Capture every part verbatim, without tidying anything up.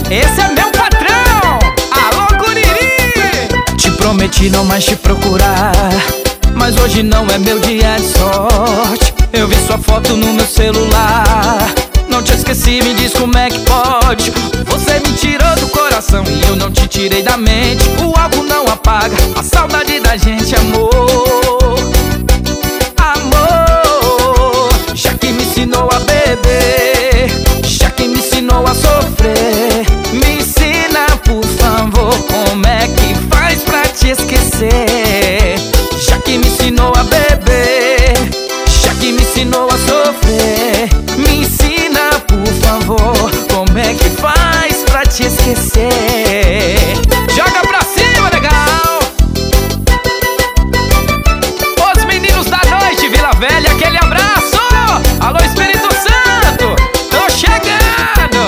Esse é meu patrão! Alô, Guriri! Te prometi não mais te procurar, mas hoje não é meu dia de sorte. Eu vi sua foto no meu celular, não te esqueci, me diz como é que pode. Você me tirou do coração e eu não te tirei da mente. O álcool não apaga a saudade da gente, amor. Amor, já que me ensinou a beber, já que me ensinou a sofrer, me ensina, por favor, como é que faz pra te esquecer. Já que me ensinou a beber, já que me ensinou a sofrer, me ensina, por favor, como é que faz pra te esquecer. Joga pra cima, legal! Os meninos da noite, Vila Velha, aquele abraço! Alô, Espírito Santo, tô chegando!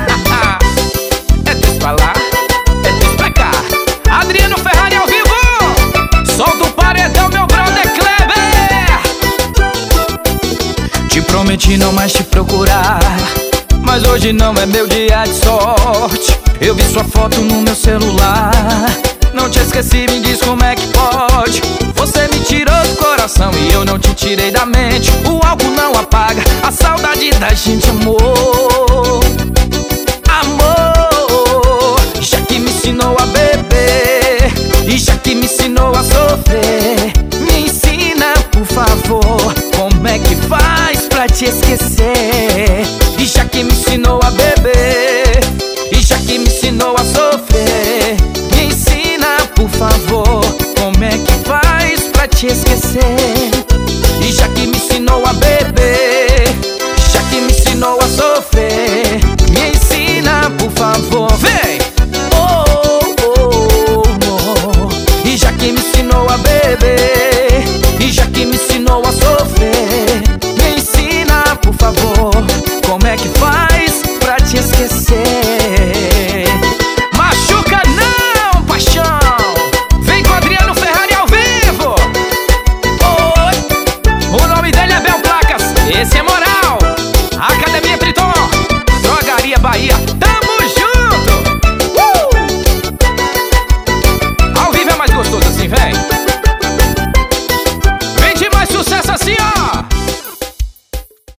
É Deus pra lá, é Deus pra cá. Adriano Ferrari ao vivo! Som do paredão, meu brother Kleber! Te prometi não mais te procurar, mas hoje não é meu dia de sorte. Eu vi sua foto no meu celular, não te esqueci, me diz como é que pode. Você me tirou do coração e eu não te tirei da mente. O álcool não apaga a saudade da gente, amor. Amor, já que me ensinou a beber e já que me ensinou a sofrer, me ensina, por favor, como é que faz pra te esquecer. E já que me ensinou a beber e já que me ensinou a sofrer, me ensina, por favor, como é que faz pra te esquecer.